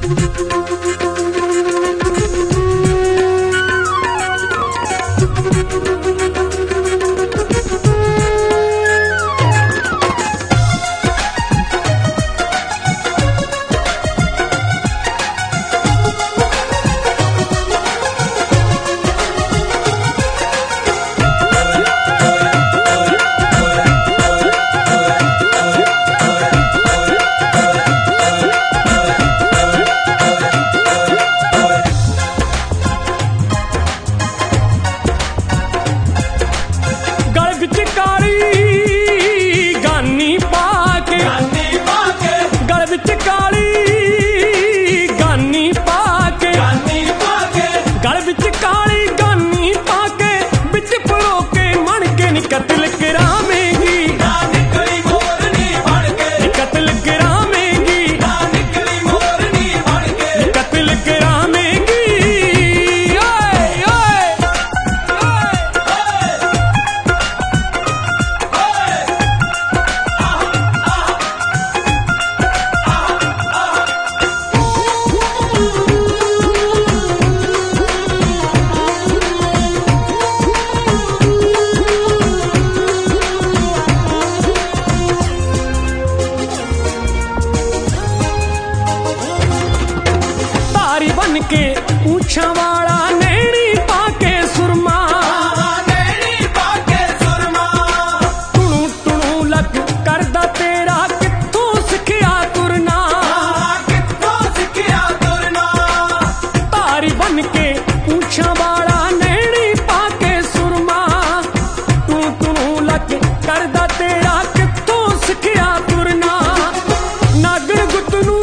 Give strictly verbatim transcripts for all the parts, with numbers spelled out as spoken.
के पूछा वाला नैनी पाके सुरमा नैनी पाके सुरमा टुणू टुणू लग करदा तेरा कित्थों सिखिया तुरना कित्थों सिखिया तुरना तारी बन के पूछा वाला नैनी पाके सुरमा टुणू टुणू लग करदा तेरा कित्थों सिखिया तुरना नागण गुतनू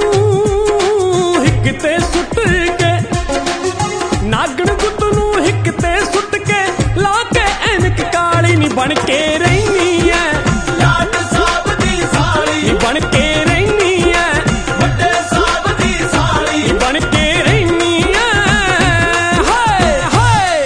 हिकते सुट नागण गुत नू हिक ते सुट के ला के ऐनक काली नी बन के रहनी है लाट साहब दी साली बन के रहनी है बड़े साहब दी साली बन के रहनी है हाय हाय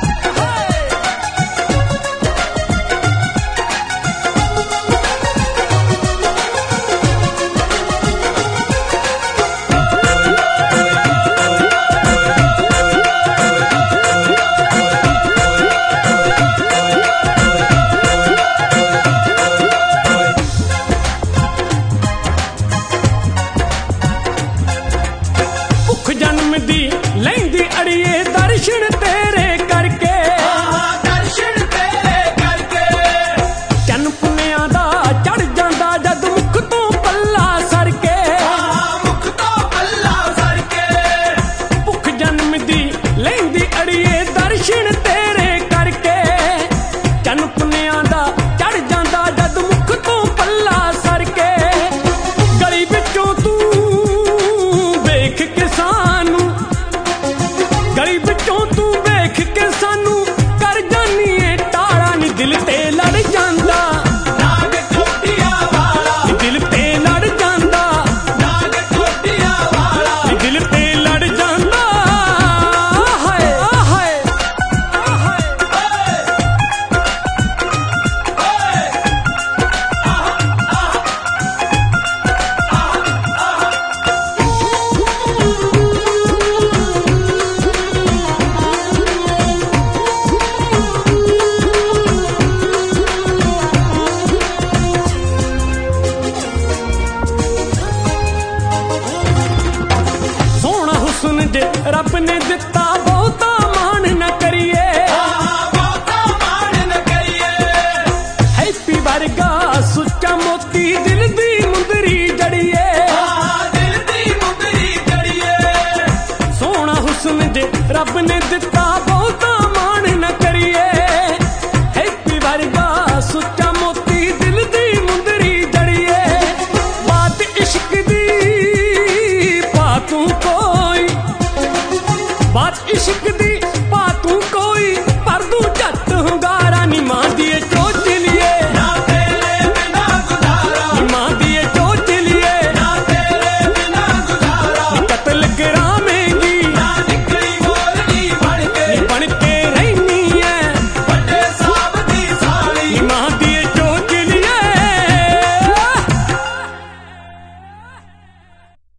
जन्म दी लैंदी अड़िए दर्शन तेरे करके दर्शन तेरे करके चन पुनिया दा चढ़ जांदा जद मुख तो पल्ला सर के मुख तो पल्ला सर के भुख जन्म दी लैंदी अड़िए दर्शन तेरे करके चन पुनिया दा चढ़ जांदा जद मुख तो पल्ला सर के गली विचों तू देख के सानू गली विचों तू वेख के सानू कर जानी है टाड़ा नी दिल ते लड़ जांदा नाग ठोडिया वाला दिल ते लड़ जांदा नाग ठोडिया वाला दिल ते लड़ जांदा हाय हाय हाय सोना हुस्न जे रब ने दिता बहुता मान न करिए बहुता मान न करिए हैप्पी वर्गा सुच्चा मोती दिल दी मुंदरी जड़िए दिल दी मुंदरी जड़िए सोना हुस्न जे रब ने दिता